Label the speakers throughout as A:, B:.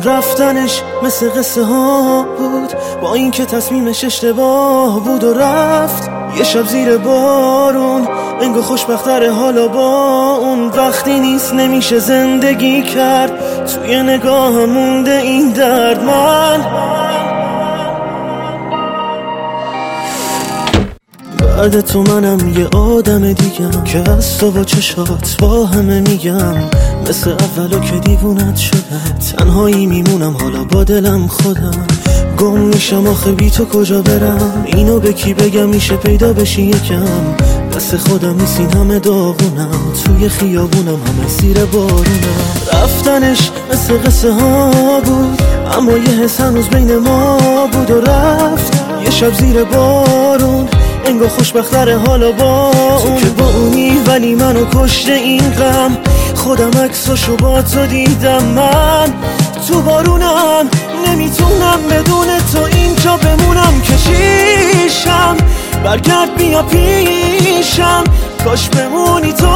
A: رفتنش مثل قصه ها بود، با این که تصمیمش اشتباه بود و رفت. یه شب زیر بارون انگار خوشبختره حالا با اون. وقتی نیست نمیشه زندگی کرد، توی نگاه مونده این درد. من بعد تو منم یه آدم دیگم که از تو با چشات با همه میگم. مثل اولو که دیوونت شده، تنهایی میمونم حالا با دلم خودم. گم میشم آخه بی تو کجا برم، اینو به کی بگم میشه پیدا بشی یکم. دست خودم نیست این همه داغونم، توی خیابونم همه زیر بارونم. رفتنش مثل قصه ها بود، اما یه حس هنوز بین ما بود و رفت. یه شب زیر بارون انگار خوشبختره حالا با اون. که با اونی ولی منو کشته این غم، خودم عکساشو با تو دیدم. من تو بارونم نمیتونم بدون تو اینجا بمونم. کشیشم برگرد بیا پیشم، کاش بمونی تو.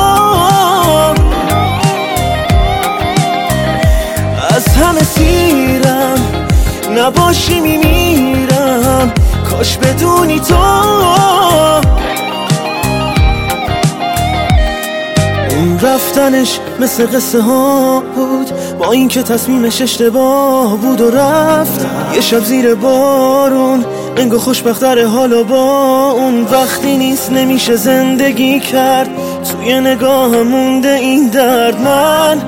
A: از همه سیرم نباشی میمیرم، کاش بدونی تو. اون رفتنش مثل قصه ها بود، با این که تصمیمش اشتباه بود و رفت. یه شب زیر بارون انگار خوشبختره حالا با اون. وقتی نیست نمیشه زندگی کرد، توی نگاه مونده این درد. من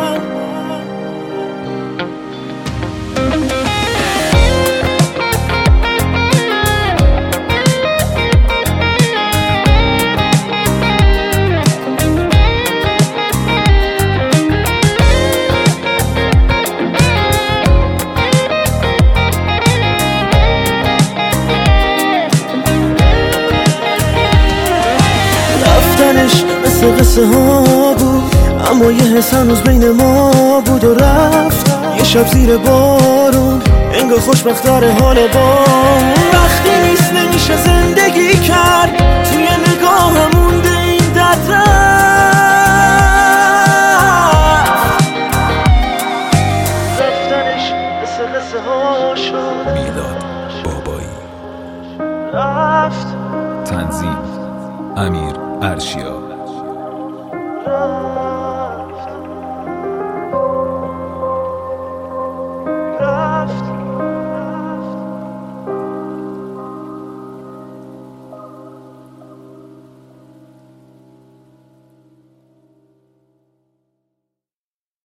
A: مثل قصه ها بود، اما یه حس هنوز بین ما بود و رفت. یه شب زیر بارون انگار خوشبختره حالا با اون. وقتی نیست نمیشه زندگی کرد، توی نگاه مونده این درد. رفتنش مثل قصه ها شد.
B: میلاد بابایی.
A: رفت.
B: تنظیم امیر ارشیا.